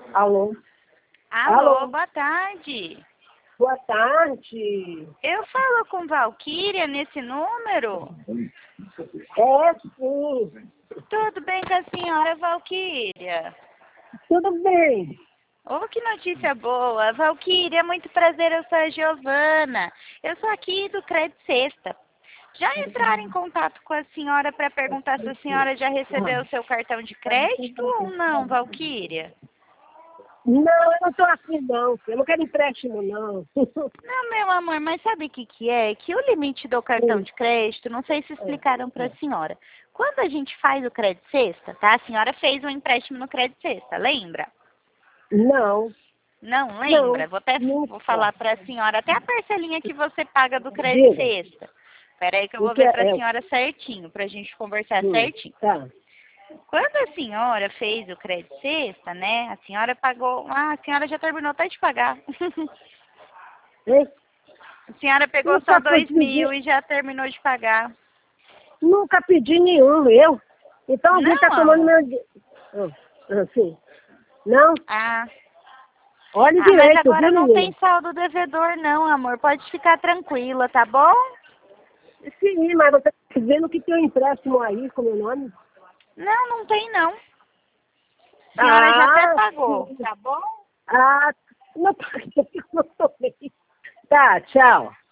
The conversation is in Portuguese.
Alô? Alô, boa tarde. Boa tarde. Eu falo com Valquíria nesse número? É, sim. Tudo bem com a senhora, Valquíria? Tudo bem. Oh, que notícia boa. Valquíria, muito prazer, eu sou a Giovana. Eu sou aqui do Crédito Sexta. Já entraram em contato com a senhora para perguntar se a senhora já recebeu o seu cartão de crédito ou não, Valquíria? Não, eu não tô assim, não. Eu não quero empréstimo, não. Não, meu amor, mas sabe o que que é? Que o limite do cartão de crédito, não sei se explicaram para a senhora. Quando a gente faz o crédito sexta, tá? A senhora fez um empréstimo no crédito sexta, lembra? Não, Não não, lembra? Vou nunca. falar para a senhora até a parcelinha que você paga do crédito Diga, sexta. Espera aí que eu o vou que ver é? para a senhora certinho, para a gente conversar certinho. Tá. Quando a senhora fez o crédito sexta, né? A senhora pagou. Ah, a senhora já terminou até de pagar. Hein? A senhora pegou só Nunca 2.000 pedi, e já terminou de pagar. nunca pedi nenhum, eu. Então alguém tá Não, tomando amor. meu... Sim. Não? Ah, Olhe mas direito, agora viu, não tem menina? saldo devedor não, amor. Pode ficar tranquila, tá bom? Sim, mas você tá dizendo que tem um empréstimo aí com meu nome? Não, não tem não. A senhora já até Ah, pagou, sim. tá bom? Ah, não, não tô bem. Tá, tchau.